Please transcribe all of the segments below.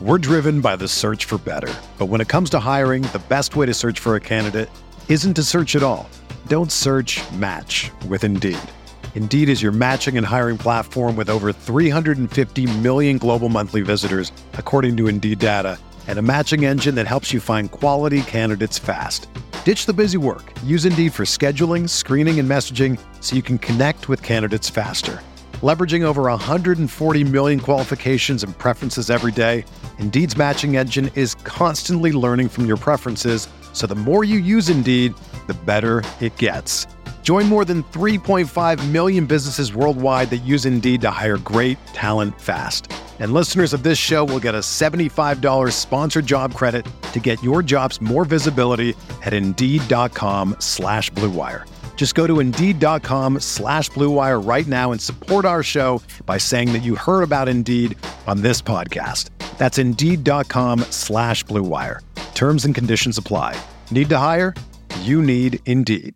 We're driven by the search for better. But when it comes to hiring, the best way to search for a candidate isn't to search at all. Don't search, match with Indeed. Indeed is your matching and hiring platform with over 350 million global monthly visitors, according to Indeed data, and a matching engine that helps you find quality candidates fast. Ditch the busy work. Use Indeed for scheduling, screening, and messaging so you can connect with candidates faster. Leveraging over 140 million qualifications and preferences every day, Indeed's matching engine is constantly learning from your preferences, so the more you use Indeed, the better it gets. Join more than 3.5 million businesses worldwide that use Indeed to hire great talent fast. And listeners of this show will get a $75 sponsored job credit to get your jobs more visibility at Indeed.com/Blue Wire. Just go to Indeed.com/Blue Wire right now and support our show by saying that you heard about Indeed on this podcast. That's Indeed.com/Blue Wire. Terms and conditions apply. Need to hire? You need Indeed.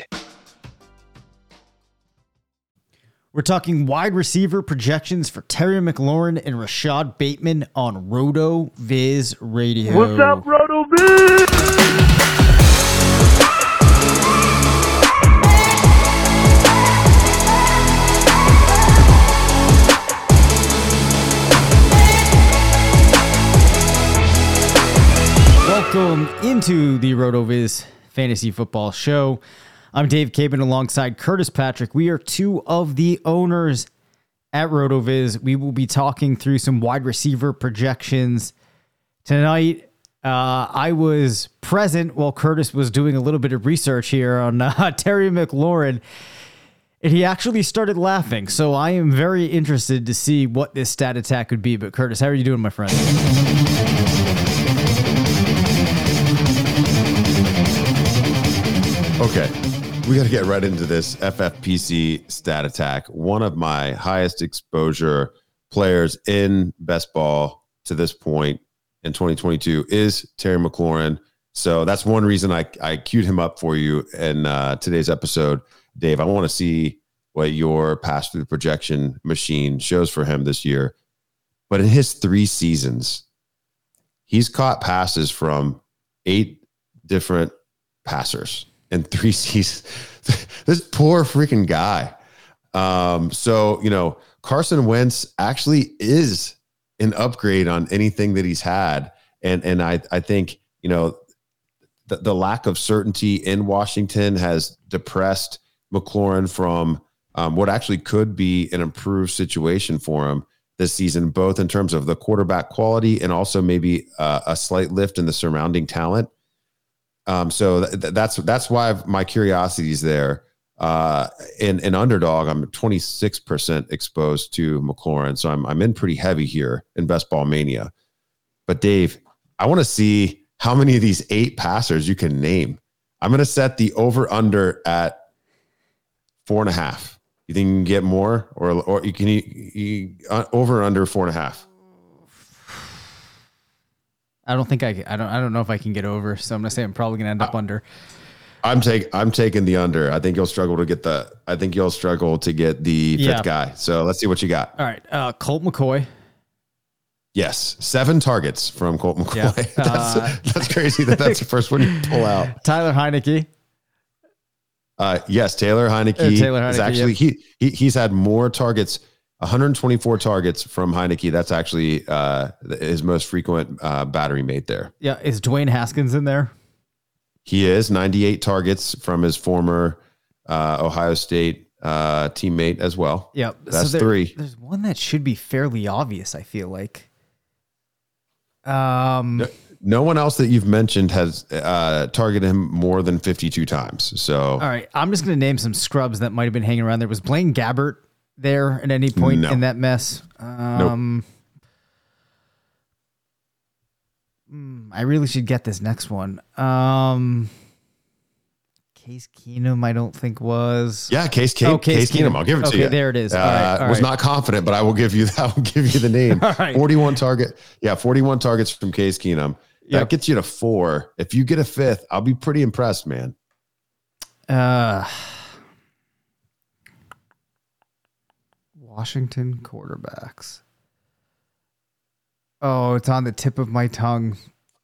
We're talking wide receiver projections for Terry McLaurin and Rashad Bateman on Roto Viz Radio. What's up, Roto Viz? Welcome into the Roto Viz Fantasy Football Show. I'm Dave Caban alongside Curtis Patrick. We are two of the owners at RotoViz. We will be talking through some wide receiver projections tonight. I was present while Curtis was doing a little bit of research here on Terry McLaurin, and he actually started laughing. So I am very interested to see what this stat attack could be. But Curtis, how are you doing, my friend? Okay. We got to get right into this FFPC stat attack. One of my highest exposure players in best ball to this point in 2022 is Terry McLaurin. So that's one reason I queued him up for you in today's episode. Dave, I want to see what your pass through the projection machine shows for him this year. But in his 3 seasons, he's caught passes from 8 different passers in 3 seasons. This poor freaking guy. So, Carson Wentz actually is an upgrade on anything that he's had. And I think, the lack of certainty in Washington has depressed McLaurin from what actually could be an improved situation for him this season, both in terms of the quarterback quality and also maybe a slight lift in the surrounding talent. So that's why my curiosity is there. In underdog, I'm 26% exposed to McLaurin, so I'm in pretty heavy here in Best Ball Mania. But Dave, I want to see how many of these 8 passers you can name. I'm going to set the over under at 4.5. You think you can get more, or you can over or under 4.5? I don't know if I can get over, so I'm gonna say I'm probably gonna end up under. I'm taking the under. I think you'll struggle to get the fifth guy. So let's see what you got. All right, Colt McCoy. Yes, 7 targets from Colt McCoy. Yeah. That's crazy that's the first one you pull out. Tyler Heineke. Yes, Taylor Heineke is actually he's had more targets. 124 targets from Heineke. That's actually his most frequent battery mate there. Yeah. Is Dwayne Haskins in there? He is. 98 targets from his former Ohio State teammate as well. Yep. That's 3. There's one that should be fairly obvious, I feel like. No one else that you've mentioned has targeted him more than 52 times. So, all right. I'm just going to name some scrubs that might have been hanging around there. Was Blaine Gabbert there at any point in that mess? Nope. I really should get this next one. Case Keenum, I don't think was. Yeah, Case Keenum. I'll give it to you. There it is. All right. Not confident, but I will give you that. I will give you the name. All right. 41 targets from Case Keenum. That gets you to 4. If you get a 5th, I'll be pretty impressed, man. Washington quarterbacks. Oh, it's on the tip of my tongue.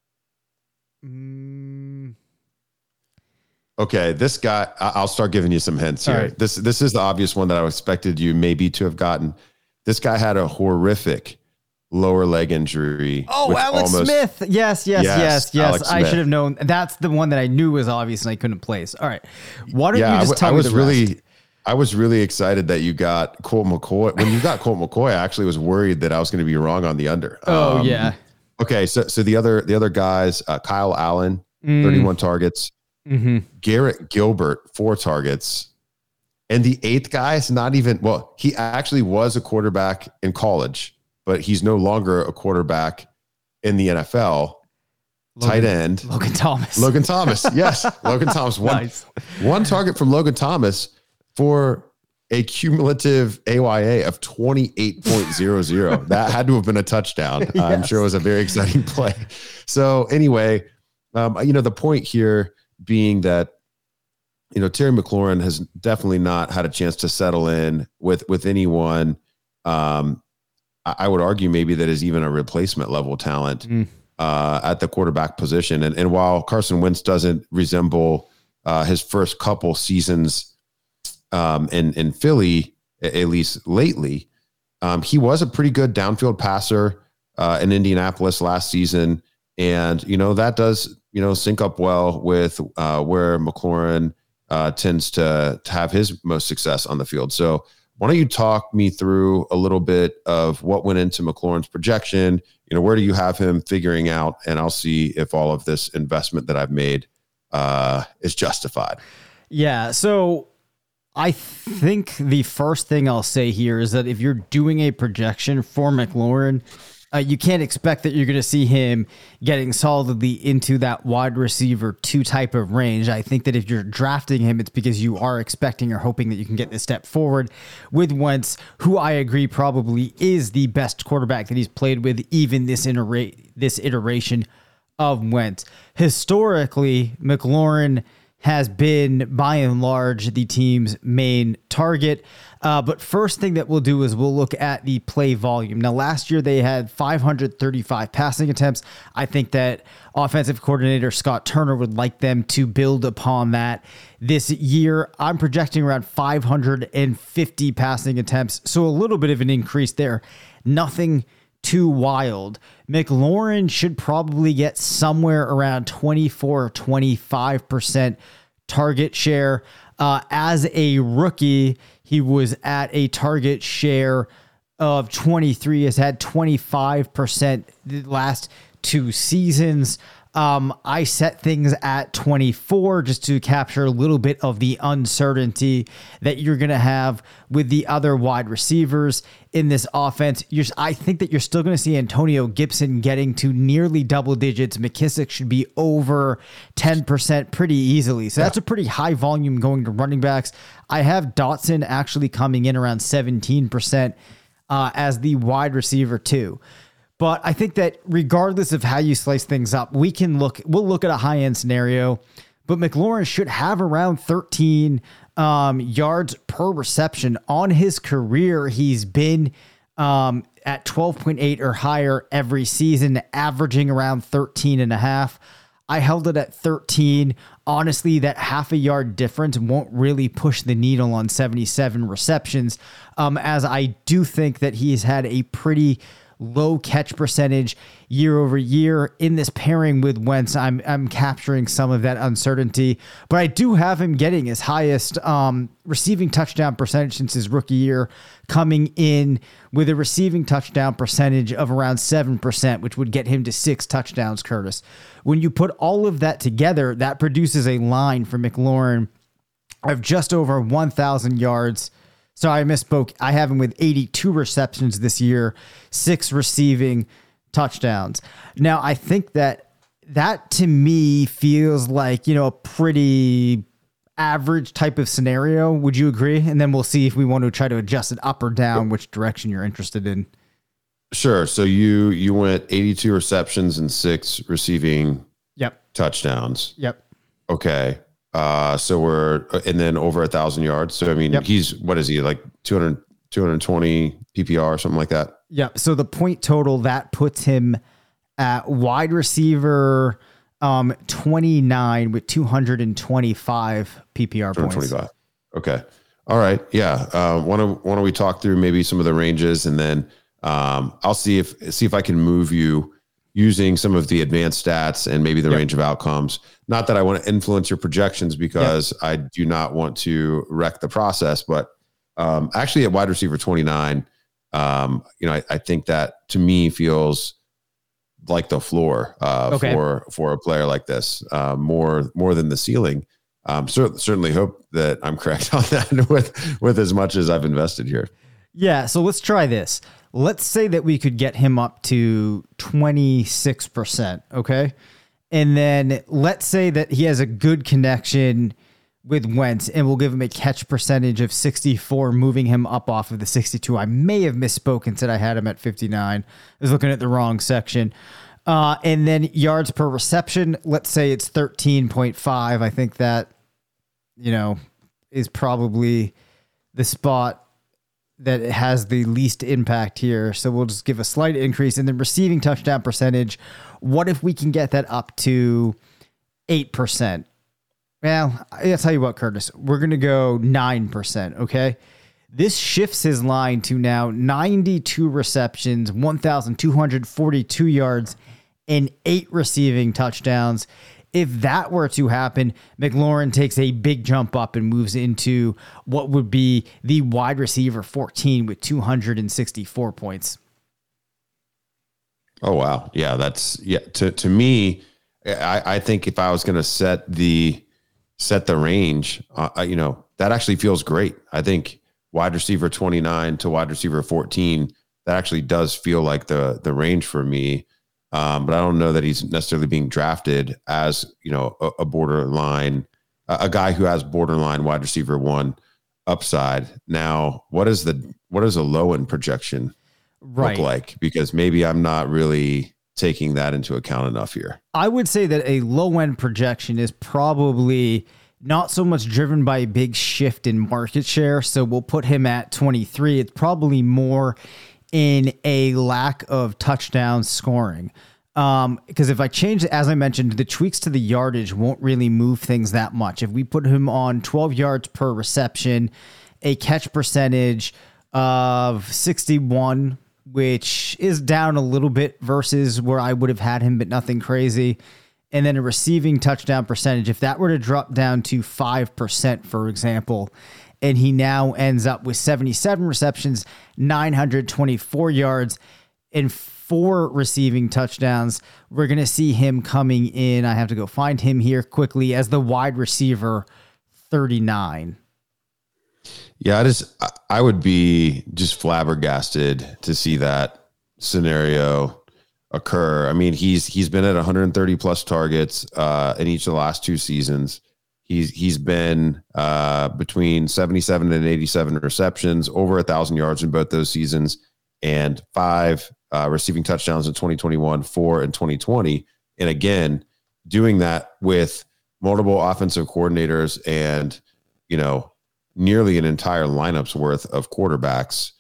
Okay, this guy, I'll start giving you some hints here. Right. This is the obvious one that I expected you maybe to have gotten. This guy had a horrific lower leg injury. Oh, Alex Smith. Yes. Alex I Smith. should have known. That's the one that I knew was obvious and I couldn't place. All right. Why don't you just tell me the rest? I was really excited that you got Colt McCoy. When you got Colt McCoy, I actually was worried that I was going to be wrong on the under. Oh, yeah. Okay, so the other guys, Kyle Allen, 31 targets. Mm-hmm. Garrett Gilbert, 4 targets. And the 8th guy is not even, well, he actually was a quarterback in college, but he's no longer a quarterback in the NFL. Tight end. Logan Thomas. Yes. Logan Thomas. One target from Logan Thomas for a cumulative AYA of 28.00. That had to have been a touchdown. Yes. I'm sure it was a very exciting play. So anyway, the point here being that, Terry McLaurin has definitely not had a chance to settle in with anyone. I would argue maybe that is even a replacement level talent at the quarterback position. And while Carson Wentz doesn't resemble his first couple seasons in Philly, at least lately, he was a pretty good downfield passer in Indianapolis last season. And, that does, sync up well with where McLaurin tends to have his most success on the field. So why don't you talk me through a little bit of what went into McLaurin's projection? Where do you have him figuring out? And I'll see if all of this investment that I've made is justified. Yeah. So I think the first thing I'll say here is that if you're doing a projection for McLaurin, you can't expect that you're going to see him getting solidly into that wide receiver 2 type of range. I think that if you're drafting him, it's because you are expecting or hoping that you can get this step forward with Wentz, who I agree probably is the best quarterback that he's played with, even this iteration of Wentz. Historically, McLaurin has been, by and large, the team's main target. But first thing that we'll do is we'll look at the play volume. Now, last year they had 535 passing attempts. I think that offensive coordinator Scott Turner would like them to build upon that. This year, I'm projecting around 550 passing attempts, so a little bit of an increase there. Nothing too wild. McLaurin should probably get somewhere around 24 or 25% target share. As a rookie, he was at a target share of 23, has had 25% the last 2 seasons. I set things at 24 just to capture a little bit of the uncertainty that you're going to have with the other wide receivers in this offense. I think that you're still going to see Antonio Gibson getting to nearly double digits. McKissick should be over 10% pretty easily. So that's a pretty high volume going to running backs. I have Dotson actually coming in around 17% as the wide receiver too. But I think that regardless of how you slice things up, we'll look at a high-end scenario, but McLaurin should have around 13 yards per reception. On his career, he's been at 12.8 or higher every season, averaging around 13.5. I held it at 13. Honestly, that half a yard difference won't really push the needle on 77 receptions, as I do think that he's had a pretty low catch percentage year over year. In this pairing with Wentz, I'm capturing some of that uncertainty, but I do have him getting his highest receiving touchdown percentage since his rookie year, coming in with a receiving touchdown percentage of around 7%, which would get him to 6 touchdowns, Curtis. When you put all of that together, that produces a line for McLaurin of just over 1,000 yards. So I misspoke. I have him with 82 receptions this year, 6 receiving touchdowns. Now, I think that to me feels like, a pretty average type of scenario. Would you agree? And then we'll see if we want to try to adjust it up or down, which direction you're interested in. Sure. So you went 82 receptions and 6 receiving touchdowns. Yep. Okay. So and then over 1,000 yards. So, I mean, He's, what is he, like 200, 220 PPR, something like that. Yep. So the point total, that puts him at wide receiver 29 with 225 PPR points. 225. Okay. All right. Yeah. Why don't we talk through maybe some of the ranges, and then I'll see if I can move you using some of the advanced stats and maybe the range of outcomes. Not that I want to influence your projections, because I do not want to wreck the process, but actually at wide receiver 29, I think that to me feels like the floor for a player like this, more than the ceiling. Certainly hope that I'm correct on that with as much as I've invested here. Yeah. So let's try this. Let's say that we could get him up to 26%. Okay. And then let's say that he has a good connection with Wentz, and we'll give him a catch percentage of 64, moving him up off of the 62. I may have misspoken and said I had him at 59. I was looking at the wrong section. And then yards per reception, let's say it's 13.5. I think that, is probably the spot that has the least impact here. So we'll just give a slight increase. And then receiving touchdown percentage, what if we can get that up to 8%? Well, I'll tell you what, Curtis, we're going to go 9%, okay? This shifts his line to now 92 receptions, 1,242 yards, and 8 receiving touchdowns. If that were to happen, McLaurin takes a big jump up and moves into what would be the wide receiver 14 with 264 points. Oh, wow. Yeah, to me, I think if I was going to set the range, that actually feels great. I think wide receiver 29 to wide receiver 14, that actually does feel like the range for me. But I don't know that he's necessarily being drafted as, a borderline, a guy who has borderline wide receiver 1 upside. Now, what does a low end projection look like? Because maybe I'm not really taking that into account enough here. I would say that a low end projection is probably not so much driven by a big shift in market share. So we'll put him at 23. It's probably more in a lack of touchdown scoring. Because if I change it, as I mentioned, the tweaks to the yardage won't really move things that much. If we put him on 12 yards per reception, a catch percentage of 61, which is down a little bit versus where I would have had him, but nothing crazy. And then a receiving touchdown percentage, if that were to drop down to 5%, for example, and he now ends up with 77 receptions, 924 yards, and 4 receiving touchdowns, we're going to see him coming in. I have to go find him here quickly as the wide receiver 39. Yeah, I would be just flabbergasted to see that scenario occur. I mean, he's been at 130 plus targets in each of the last 2 seasons. He's been between 77 and 87 receptions, over 1,000 yards in both those seasons, and 5 receiving touchdowns in 2021, 4 in 2020. And again, doing that with multiple offensive coordinators and, nearly an entire lineup's worth of quarterbacks.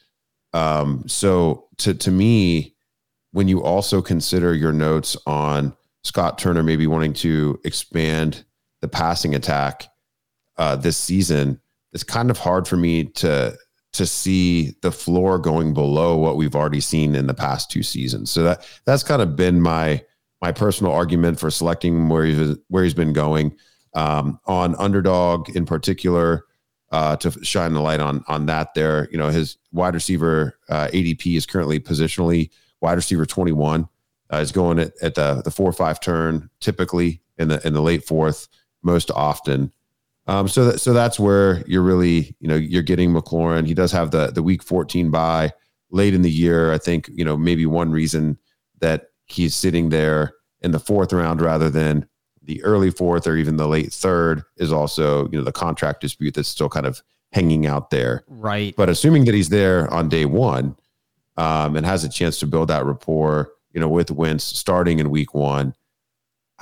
So to me, when you also consider your notes on Scott Turner maybe wanting to expand the passing attack this season, it's kind of hard for me to see the floor going below what we've already seen in the past 2 seasons. So that's kind of been my personal argument for selecting where he's been going. On Underdog in particular, to shine the light on that there, his wide receiver ADP is currently positionally wide receiver 21, is going at the 4-5 turn, typically in the late 4th, most often. So that's where you're really, you're getting McLaurin. He does have the week 14 bye late in the year. I think, maybe one reason that he's sitting there in the 4th round rather than the early 4th or even the late 3rd is also, the contract dispute that's still kind of hanging out there. Right. But assuming that he's there on day 1 and has a chance to build that rapport, with Wentz starting in week 1,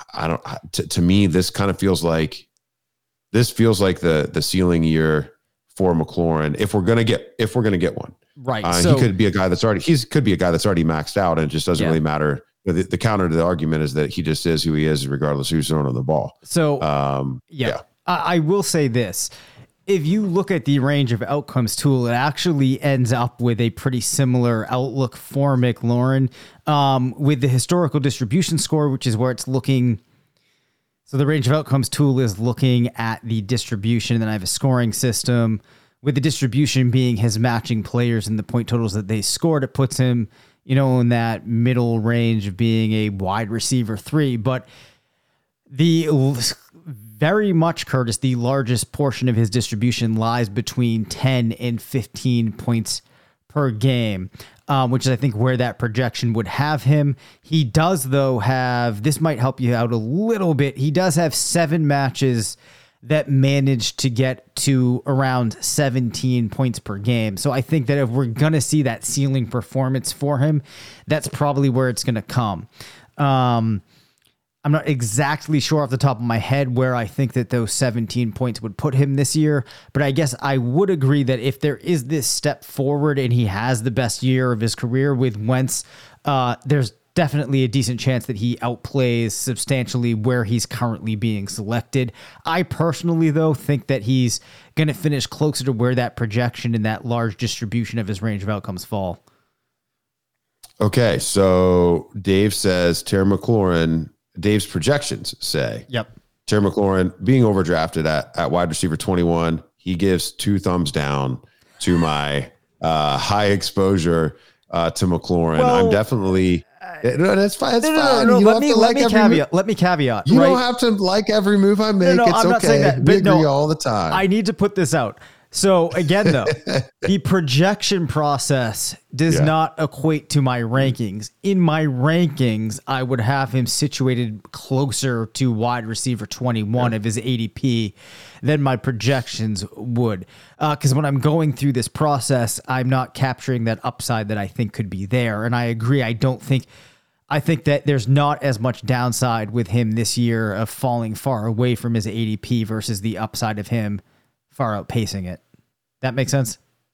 to me, this feels like the ceiling year for McLaurin if we're gonna get one. Right. He could be a guy that's already maxed out, and it just doesn't really matter. The counter to the argument is that he just is who he is, regardless of who's throwing the ball. So, I will say this. If you look at the range of outcomes tool, it actually ends up with a pretty similar outlook for McLaurin with the historical distribution score, which is where it's looking. So the range of outcomes tool is looking at the distribution, and then I have a scoring system with the distribution being his matching players and the point totals that they scored. It puts him, in that middle range of being a wide receiver 3, but very much, Curtis, the largest portion of his distribution lies between 10 and 15 points per game, which is, I think, where that projection would have him. He does, though, this might help you out a little bit. He does have 7 matches that managed to get to around 17 points per game. So I think that if we're going to see that ceiling performance for him, that's probably where it's going to come. I'm not exactly sure off the top of my head where I think that those 17 points would put him this year, but I guess I would agree that if there is this step forward and he has the best year of his career with Wentz, there's definitely a decent chance that he outplays substantially where he's currently being selected. I personally, though, think that he's going to finish closer to where that projection and that large distribution of his range of outcomes fall. Okay, so Dave says Terry McLaurin. Dave's projections say, Terry McLaurin being overdrafted at wide receiver 21. He gives 2 thumbs down to my high exposure to McLaurin. Well, I'm definitely. That's fine. No. Let me caveat. You don't have to like every move I make. It's I'm okay. Not saying that, we agree all the time. I need to put this out. So again, though, the projection process does not equate to my rankings. In my rankings, I would have him situated closer to wide receiver 21 of his ADP than my projections would. Because when I'm going through this process, I'm not capturing that upside that I think could be there. And I agree. I think that there's not as much downside with him this year of falling far away from his ADP versus the upside of him far outpacing it. That makes sense?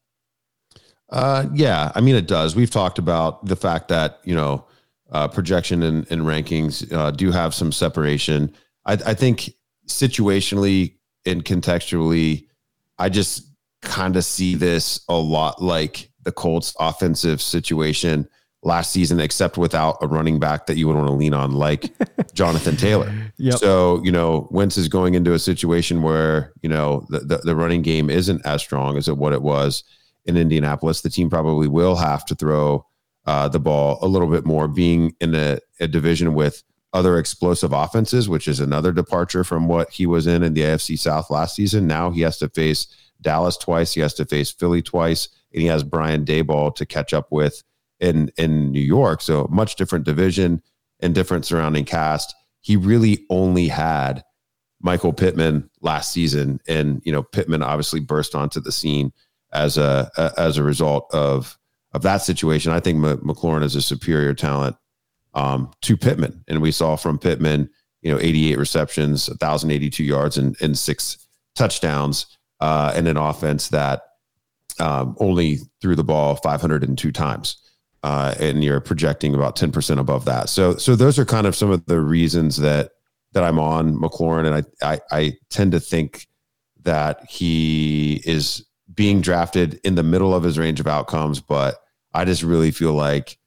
Yeah, I mean, it does. We've talked about the fact that, projection and rankings do have some separation. I think situationally and contextually, I just kind of see this a lot like the Colts offensive situation last season, except without a running back that you would want to lean on, like Jonathan Taylor. Yep. So, Wentz is going into a situation where, the running game isn't as strong as what it was in Indianapolis. The team probably will have to throw the ball a little bit more, being in a division with other explosive offenses, which is another departure from what he was in the AFC South last season. Now he has to face Dallas twice. He has to face Philly twice, and he has Brian Daboll to catch up with in New York. So much different division and different surrounding cast. He really only had Michael Pittman last season. And, Pittman obviously burst onto the scene as a result of that situation. I think McLaurin is a superior talent to Pittman. And we saw from Pittman, 88 receptions, 1,082 yards and 6 touchdowns, and an offense that only threw the ball 502 times. And you're projecting about 10% above that. So those are kind of some of the reasons that I'm on McLaurin. And I tend to think that he is being drafted in the middle of his range of outcomes, but I just really feel like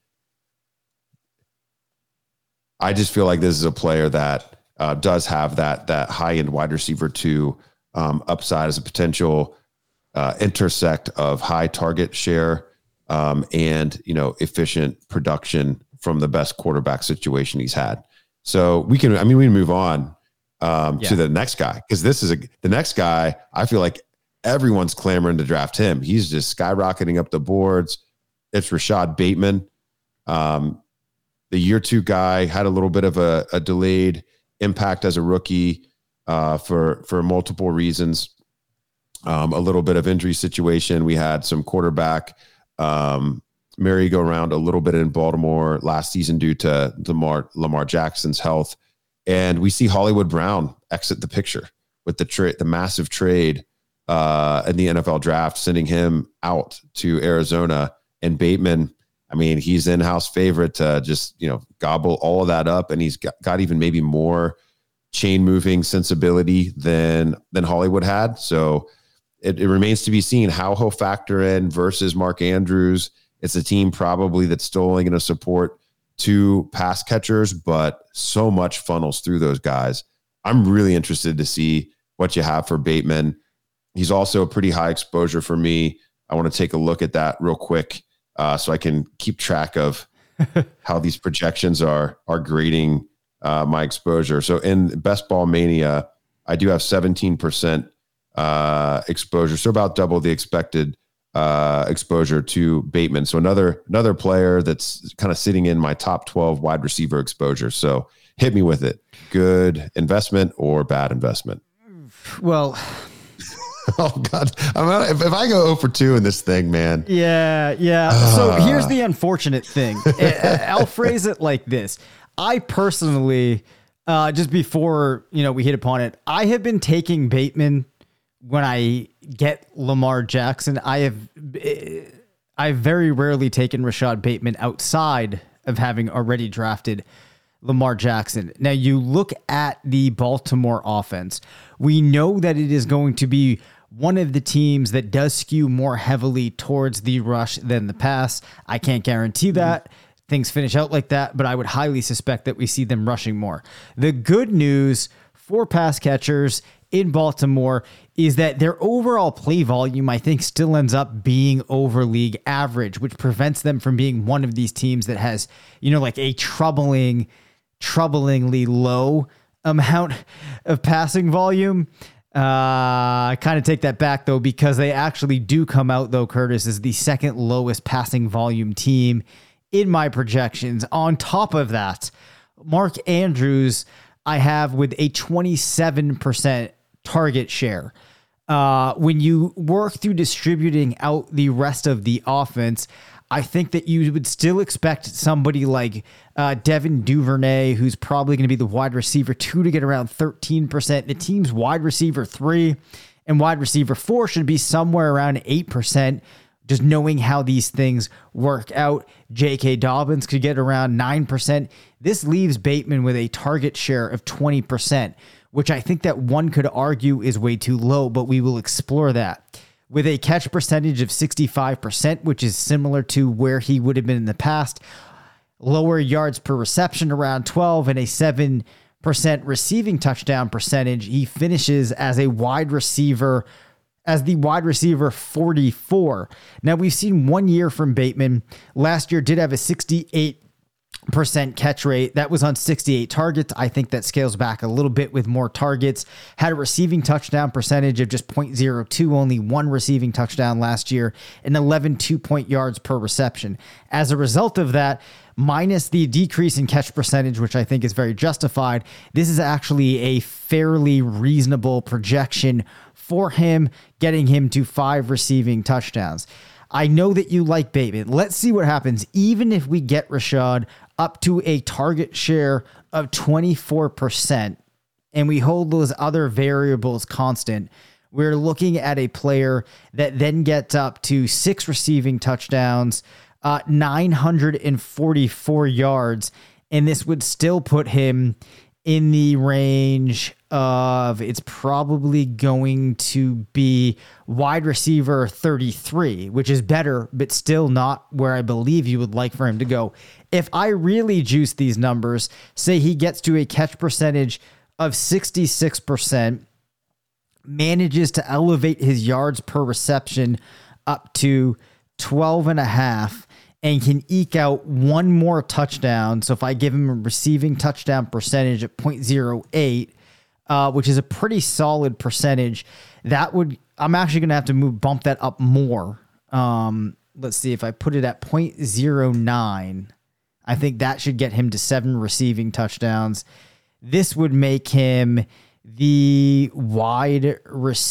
this is a player that does have that high end wide receiver 2 upside as a potential intersect of high target share and efficient production from the best quarterback situation he's had. So we can move on to the next guy, because the next guy. I feel like everyone's clamoring to draft him. He's just skyrocketing up the boards. It's Rashad Bateman. The year 2 guy had a little bit of a delayed impact as a rookie for multiple reasons. A little bit of injury situation. We had some quarterback merry-go-round a little bit in Baltimore last season due to Lamar Jackson's health. And we see Hollywood Brown exit the picture with the massive trade in the NFL draft, sending him out to Arizona. And Bateman, I mean, he's in-house favorite to just, gobble all of that up. And he's got even maybe more chain moving sensibility than Hollywood had. So it remains to be seen how he'll factor in versus Mark Andrews. It's a team probably that's still only going to support 2 pass catchers, but so much funnels through those guys. I'm really interested to see what you have for Bateman. He's also a pretty high exposure for me. I want to take a look at that real quick so I can keep track of how these projections are grading my exposure. So in Best Ball Mania, I do have 17% exposure, so about double the expected exposure to Bateman. So another player that's kind of sitting in my top 12 wide receiver exposure. So hit me with it. Good investment or bad investment? Well, oh God, if I go 0 for 2 in this thing, man. Yeah. So here's the unfortunate thing. I'll phrase it like this. I personally, just before, we hit upon it, I have been taking Bateman when I get Lamar Jackson. I've very rarely taken Rashad Bateman outside of having already drafted Lamar Jackson. Now you look at the Baltimore offense. We know that it is going to be one of the teams that does skew more heavily towards the rush than the pass. I can't guarantee that things finish out like that, but I would highly suspect that we see them rushing more. The good news for pass catchers in Baltimore is that their overall play volume, I think, still ends up being over league average, which prevents them from being one of these teams that has, like a troublingly low amount of passing volume. I kind of take that back though, because they actually do come out though, Curtis, is the second lowest passing volume team in my projections. On top of that, Mark Andrews, I have with a 27% target share. When you work through distributing out the rest of the offense, I think that you would still expect somebody like Devin Duvernay, who's probably going to be the wide receiver 2, to get around 13%. The team's wide receiver 3 and wide receiver 4 should be somewhere around 8%. Just knowing how these things work out, J.K. Dobbins could get around 9%. This leaves Bateman with a target share of 20%, which I think that one could argue is way too low, but we will explore that. With a catch percentage of 65%, which is similar to where he would have been in the past, lower yards per reception around 12, and a 7% receiving touchdown percentage, he finishes as the wide receiver 44. Now, we've seen 1 year from Bateman. Last year did have a 68% catch rate. That was on 68 targets. I think that scales back a little bit with more targets. Had a receiving touchdown percentage of just 0.02, only 1 receiving touchdown last year, and 11 2-point yards per reception. As a result of that, minus the decrease in catch percentage, which I think is very justified, this is actually a fairly reasonable projection for him, getting him to 5 receiving touchdowns. I know that you like Bateman. Let's see what happens. Even if we get Rashad up to a target share of 24% and we hold those other variables constant, we're looking at a player that then gets up to 6 receiving touchdowns, 944 yards, and this would still put him in the range of, it's probably going to be wide receiver 33, which is better, but still not where I believe you would like for him to go. If I really juice these numbers, say he gets to a catch percentage of 66%, manages to elevate his yards per reception up to 12.5, and can eke out 1 more touchdown. So if I give him a receiving touchdown percentage at 0.08, which is a pretty solid percentage, I'm actually going to have to bump that up more. Let's see, if I put it at 0.09, I think that should get him to 7 receiving touchdowns. This would make him the wide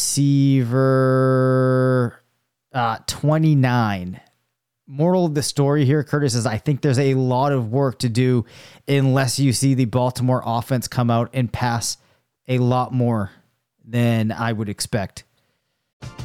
receiver 29. Moral of the story here, Curtis, is I think there's a lot of work to do unless you see the Baltimore offense come out and pass a lot more than I would expect.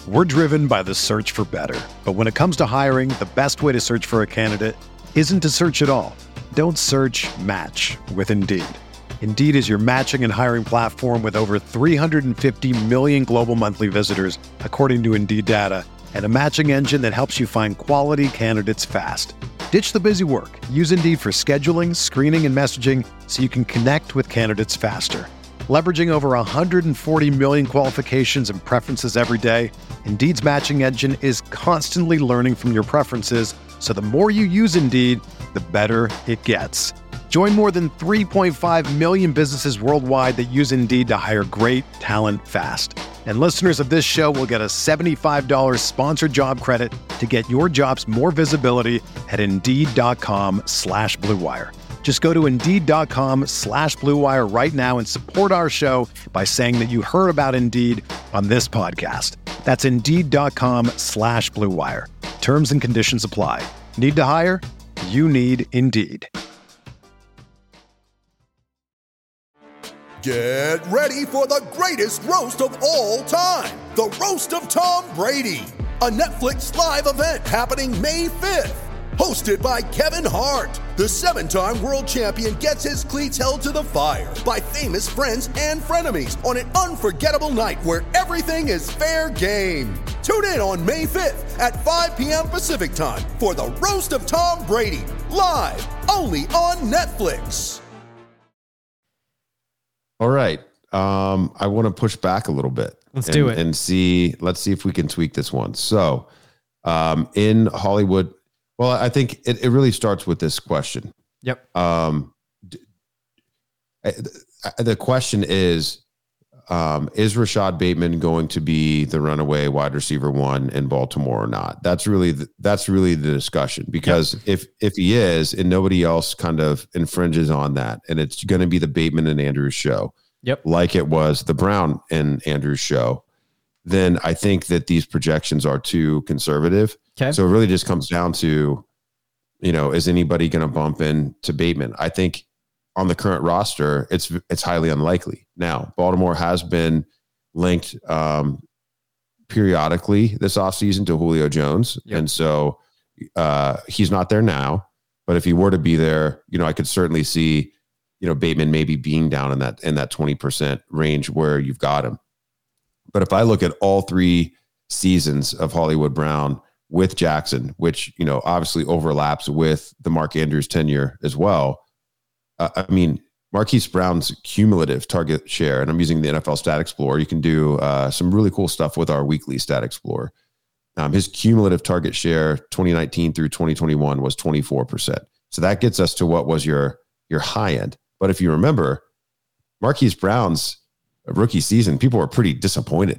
We're driven by the search for better. But when it comes to hiring, the best way to search for a candidate isn't to search at all. Don't search, match with Indeed. Indeed is your matching and hiring platform with over 350 million global monthly visitors, according to Indeed data, and a matching engine that helps you find quality candidates fast. Ditch the busy work. Use Indeed for scheduling, screening, and messaging so you can connect with candidates faster. Leveraging over 140 million qualifications and preferences every day, Indeed's matching engine is constantly learning from your preferences, so the more you use Indeed, the better it gets. Join more than 3.5 million businesses worldwide that use Indeed to hire great talent fast. And listeners of this show will get a $75 sponsored job credit to get your jobs more visibility at Indeed.com/Blue Wire. Just go to Indeed.com/Blue Wire right now and support our show by saying that you heard about Indeed on this podcast. That's Indeed.com/Blue Wire. Terms and conditions apply. Need to hire? You need Indeed. Get ready for the greatest roast of all time, the Roast of Tom Brady, a Netflix live event happening May 5th. Hosted by Kevin Hart, the 7-time world champion gets his cleats held to the fire by famous friends and frenemies on an unforgettable night where everything is fair game. Tune in on May 5th at 5 p.m. Pacific time for the Roast of Tom Brady, live only on Netflix. All right. I want to push back a little bit. Let's do it. Let's see if we can tweak this one. So in Hollywood, well, I think it really starts with this question. Yep. The question is Rashad Bateman going to be the runaway wide receiver one in Baltimore or not? That's really the discussion, because if he is and nobody else kind of infringes on that, and it's going to be the Bateman and Andrews show, like it was the Brown and Andrews show, then I think that these projections are too conservative. Okay. So it really just comes down to, is anybody going to bump into Bateman? I think on the current roster, it's highly unlikely. Now, Baltimore has been linked periodically this offseason to Julio Jones. Yep. And so he's not there now, but if he were to be there, I could certainly see, Bateman maybe being down in that 20% range where you've got him. But if I look at all 3 seasons of Hollywood Brown with Jackson, which, obviously overlaps with the Mark Andrews tenure as well. Marquise Brown's cumulative target share, and I'm using the NFL Stat Explorer. You can do some really cool stuff with our weekly Stat Explorer. His cumulative target share 2019 through 2021 was 24%. So that gets us to what was your high end. But if you remember, Marquise Brown's rookie season, people were pretty disappointed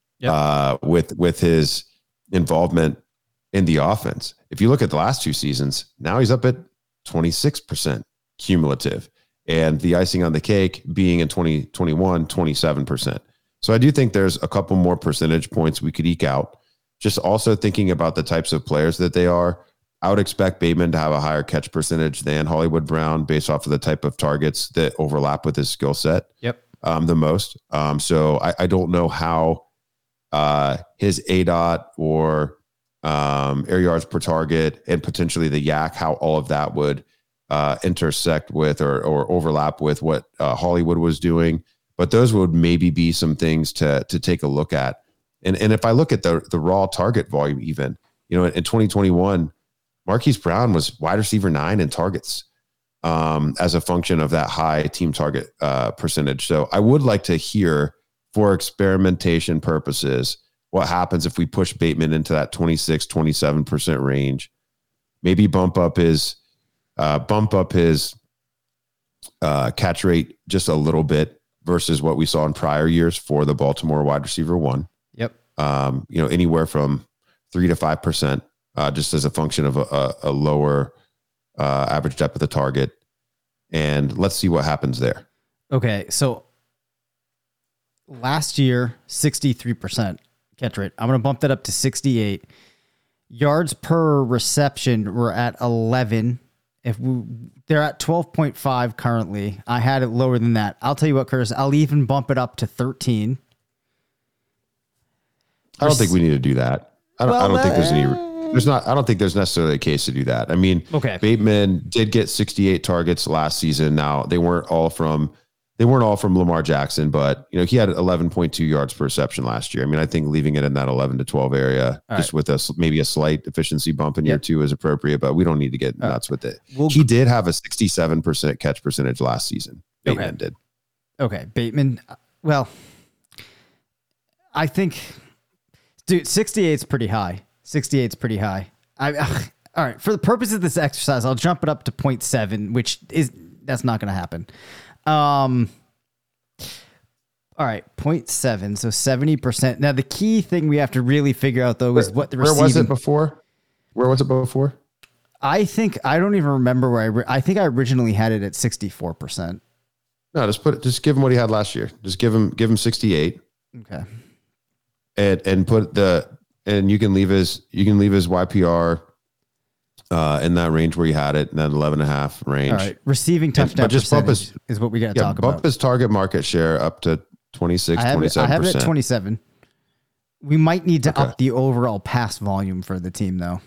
with his involvement in the offense. If you look at the last 2 seasons, now he's up at 26% cumulative, and the icing on the cake being in 2021, 27%. So I do think there's a couple more percentage points we could eke out. Just also thinking about the types of players that they are, I would expect Bateman to have a higher catch percentage than Hollywood Brown based off of the type of targets that overlap with his skill set. The most. So I don't know how his ADOT or air yards per target and potentially the yak, how all of that would intersect with or overlap with what Hollywood was doing. But those would maybe be some things to take a look at. And if I look at the raw target volume, even, in 2021, Marquise Brown was wide receiver 9 in targets as a function of that high team target percentage. So I would like to hear, for experimentation purposes, what happens if we push Bateman into that 26, 27% range, maybe bump up his catch rate just a little bit versus what we saw in prior years for the Baltimore wide receiver one. Anywhere from 3 to 5%, just as a function of a lower average depth of the target. And let's see what happens there. Okay. So last year, 63% catch rate. I'm going to bump that up to 68. Yards per reception were at 11. They're at 12.5 currently. I had it lower than that. I'll tell you what, Curtis, I'll even bump it up to 13. I don't think we need to do that. I don't think I don't think there's necessarily a case to do that. I mean, okay. Bateman did get 68 targets last season. Now they weren't all from Lamar Jackson, but he had 11.2 yards per reception last year. I mean, I think leaving it in that 11 to 12 area, just with maybe a slight efficiency bump in year 2 is appropriate, but we don't need to get nuts with it. He did have a 67% catch percentage last season. Bateman did. Okay. Bateman. Well, I think, dude, 68 is pretty high. 68 is pretty high. All right. For the purpose of this exercise, I'll jump it up to 0.7, that's not going to happen. All right, 0.7, so 70%. Now, the key thing we have to really figure out, though, is what the receiving... Where was it before? I don't even remember where I think I originally had it at 64%. No, just give him what he had last year. Just give him 68. Okay. And you can leave his YPR in that range where you had it, in that 11.5 range. All right. Receiving touchdown percentage is what we got to talk about. Bump his target market share up to 26, 27%. I have it at 27. We might need to up the overall pass volume for the team, though.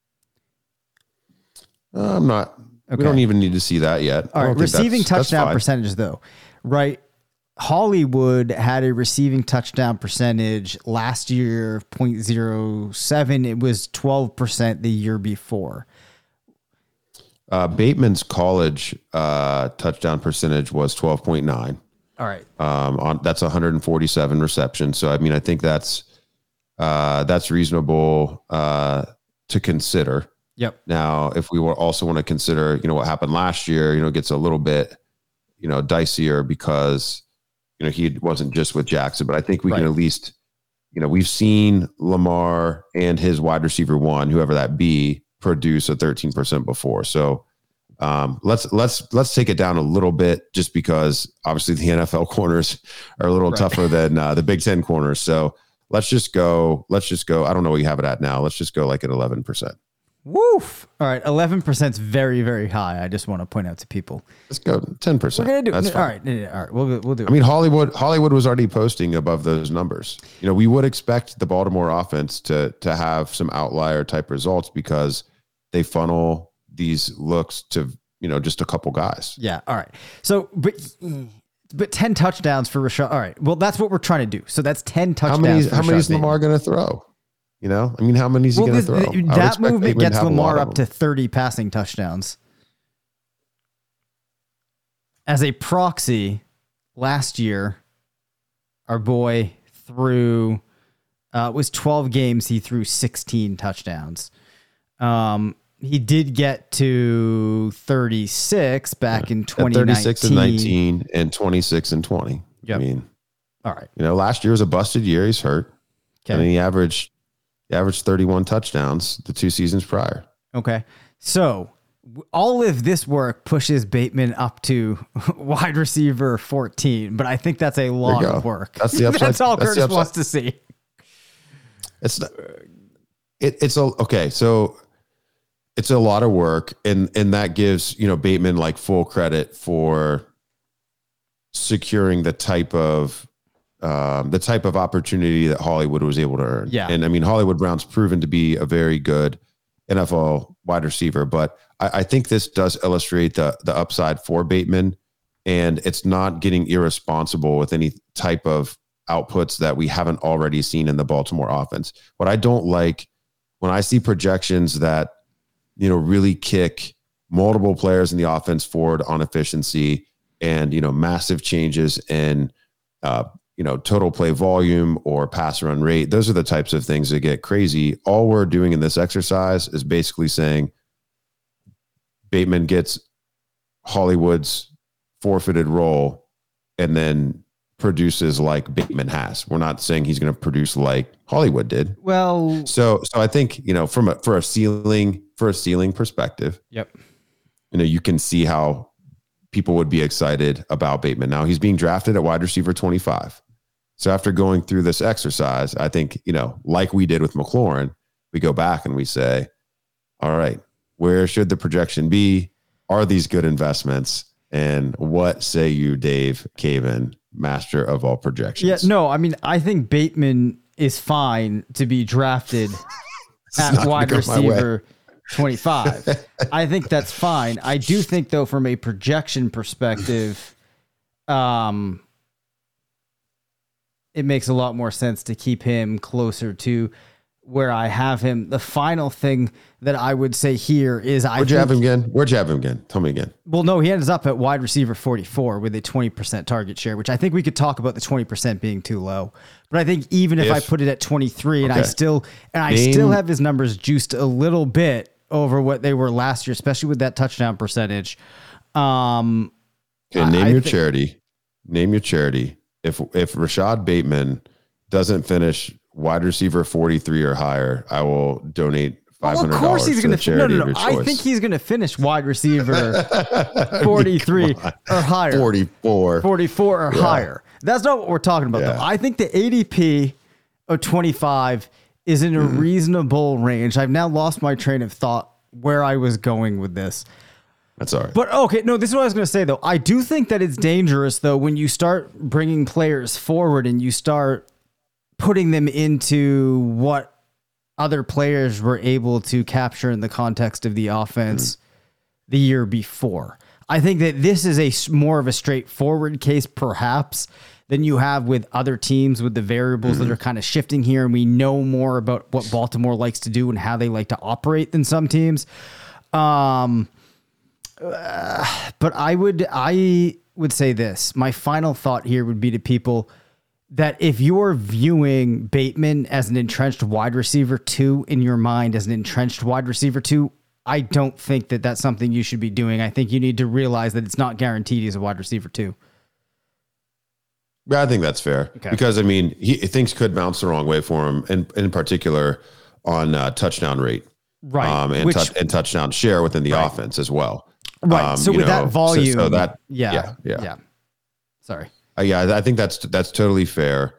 I'm not. Okay. We don't even need to see that yet. All right. Receiving touchdown percentage, though. Right. Hollywood had a receiving touchdown percentage last year, 0.07. It was 12% the year before. Bateman's college touchdown percentage was 12.9. All right. That's 147 receptions. So, I mean, I think that's reasonable to consider. Yep. Now, if we also want to consider, what happened last year, it gets a little bit, dicier because, he wasn't just with Jackson, but I think we can at least, we've seen Lamar and his wide receiver one, whoever that be, produce a 13% before. So let's take it down a little bit, just because obviously the NFL corners are a little tougher than the Big Ten corners. So let's just go. I don't know what you have it at now. Let's just go like at 11%. Woof. All right. 11% is very, very high. I just want to point out to people. Let's go 10%. We're going to do it. All right. We'll do it. I mean, Hollywood was already posting above those numbers. We would expect the Baltimore offense to have some outlier type results because they funnel these looks to, just a couple guys. Yeah. All right. So, but 10 touchdowns for Rashad. All right. Well, that's what we're trying to do. So that's 10 touchdowns. How many is Lamar going to throw? I mean, how many is he going to throw? That movement gets Lamar up to 30 passing touchdowns. As a proxy, last year, our boy threw, was 12 games. He threw 16 touchdowns. He did get to 36 back in 2019. 36 and 19 and 26 and 20. Yep. I mean, all right. Last year was a busted year. He's hurt. Okay. And he averaged 31 touchdowns the 2 seasons prior. Okay. So all of this work pushes Bateman up to wide receiver 14, but I think that's a lot of work. That's the upside. That's all Curtis wants to see. So it's a lot of work, and that gives, Bateman like full credit for securing the type of opportunity that Hollywood was able to earn. Yeah. And I mean, Hollywood Brown's proven to be a very good NFL wide receiver, but I think this does illustrate the upside for Bateman, and it's not getting irresponsible with any type of outputs that we haven't already seen in the Baltimore offense. What I don't like when I see projections that, really kick multiple players in the offense forward on efficiency and, massive changes in, total play volume or pass run rate. Those are the types of things that get crazy. All we're doing in this exercise is basically saying Bateman gets Hollywood's forfeited role and then produces like Bateman has. We're not saying he's going to produce like Hollywood did. Well, so I think, for a ceiling perspective, yep. You can see how people would be excited about Bateman. Now he's being drafted at wide receiver 25. So after going through this exercise, I think, like we did with McLaurin, we go back and we say, all right, where should the projection be? Are these good investments? And what say you, Dave Caven, master of all projections? Yeah, no, I mean, I think Bateman is fine to be drafted at wide receiver 25. I think that's fine. I do think, though, from a projection perspective, it makes a lot more sense to keep him closer to where I have him. The final thing that I would say here is Where'd you have him again? Tell me again. Well, no, he ends up at wide receiver 44 with a 20% target share, which I think we could talk about the 20% being too low. But I think even if I put it at 23 and I still have his numbers juiced a little bit over what they were last year, especially with that touchdown percentage. Name your charity. If Rashad Bateman doesn't finish wide receiver 43 or higher, I will donate $500. Of course he's going to. No. I think he's going to finish wide receiver 43 or higher. 44 or higher. That's not what we're talking about, though. I think the ADP of 25 is in a reasonable range. I've now lost my train of thought where I was going with this. That's all right. But okay, no, this is what I was going to say, though. I do think that it's dangerous, though, when you start bringing players forward and you start putting them into what other players were able to capture in the context of the offense the year before. I think that this is more of a straightforward case, perhaps, than you have with other teams with the variables that are kind of shifting here. And we know more about what Baltimore likes to do and how they like to operate than some teams. But I would say this. My final thought here would be to people that if you're viewing Bateman as an entrenched wide receiver 2 in your mind, as an entrenched wide receiver 2, I don't think that that's something you should be doing. I think you need to realize that it's not guaranteed he's a wide receiver 2. Yeah, I think that's fair. Okay. Because, I mean, things could bounce the wrong way for him, and in particular on touchdown rate. Right. And touchdown share within the offense as well. Right. So with that volume. So that, yeah. Sorry. I think that's totally fair.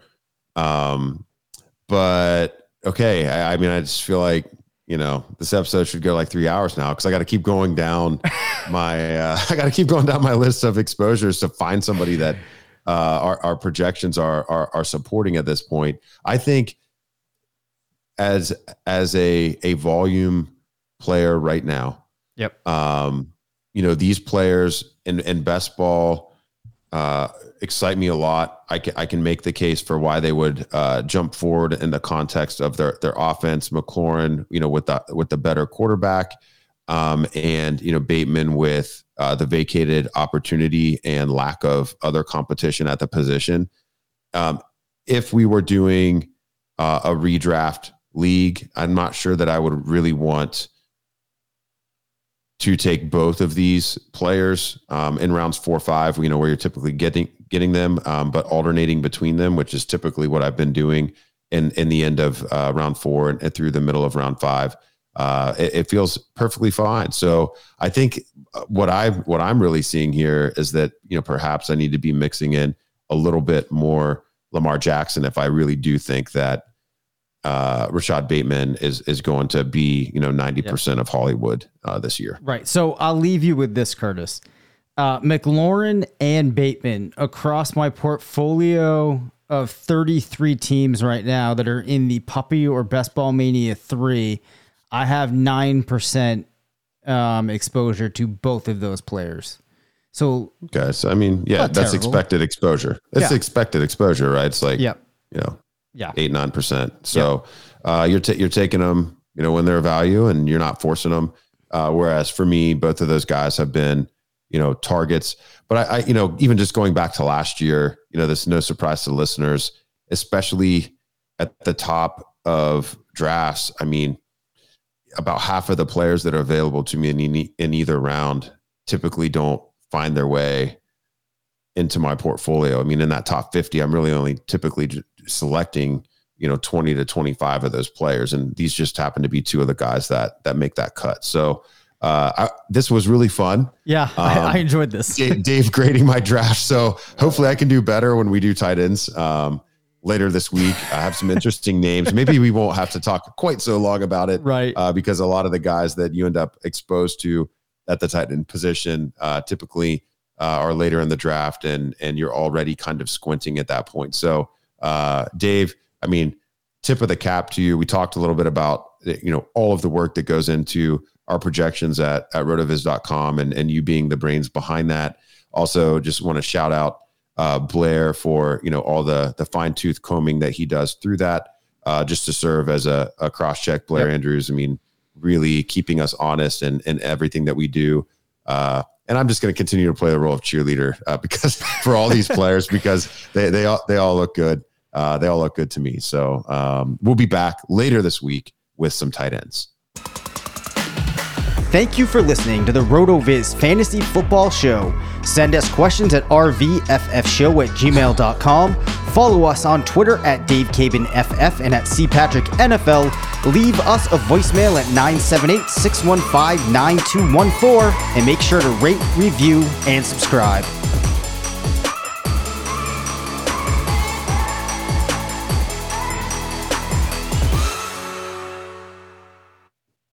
But okay. I mean, I just feel like, this episode should go like 3 hours now, because I got to keep going down my list of exposures to find somebody that our projections are supporting at this point. I think as a volume player right now. Yep. These players in best ball excite me a lot. I can make the case for why they would jump forward in the context of their offense. McLaurin, with the better quarterback, and Bateman with the vacated opportunity and lack of other competition at the position. If we were doing a redraft league, I'm not sure that I would really want to take both of these players in rounds 4 or 5, where you're typically getting them, but alternating between them, which is typically what I've been doing in the end of round 4 and through the middle of round 5. It feels perfectly fine. So I think what I'm really seeing here is that, perhaps I need to be mixing in a little bit more Lamar Jackson if I really do think that Rashad Bateman is going to be 90% of Hollywood this year. Right. So I'll leave you with this, Curtis. McLaurin and Bateman across my portfolio of 33 teams right now that are in the Puppy or Best Ball Mania 3. I have 9% exposure to both of those players. So, guys, I mean, that's terrible. Expected exposure. It's expected exposure, right? It's like, 8-9%. So you're taking them, when they're a value, and you're not forcing them. Whereas for me, both of those guys have been, targets. But I even just going back to last year, this is no surprise to listeners, especially at the top of drafts. I mean, about half of the players that are available to me in either round typically don't find their way into my portfolio. I mean, in that top 50, I'm really only typically selecting, 20 to 25 of those players. And these just happen to be 2 of the guys that make that cut. So this was really fun. Yeah, I enjoyed this. Dave grading my draft. So hopefully I can do better when we do tight ends later this week. I have some interesting names. Maybe we won't have to talk quite so long about it. Right. Because a lot of the guys that you end up exposed to at the tight end position typically are later in the draft, and you're already kind of squinting at that point. So Dave, I mean, tip of the cap to you. We talked a little bit about, all of the work that goes into our projections at rotoviz.com and you being the brains behind that. Also, just want to shout out Blair for, all the fine tooth combing that he does through that, just to serve as a cross check. Blair Andrews, I mean, really keeping us honest and everything that we do. And I'm just going to continue to play the role of cheerleader because for all these players, because they all look good. They all look good to me. So we'll be back later this week with some tight ends. Thank you for listening to the RotoViz Fantasy Football Show. Send us questions at rvffshow@gmail.com. Follow us on Twitter at DaveCabinFF and at CPatrickNFL. Leave us a voicemail at 978-615-9214 and make sure to rate, review, and subscribe.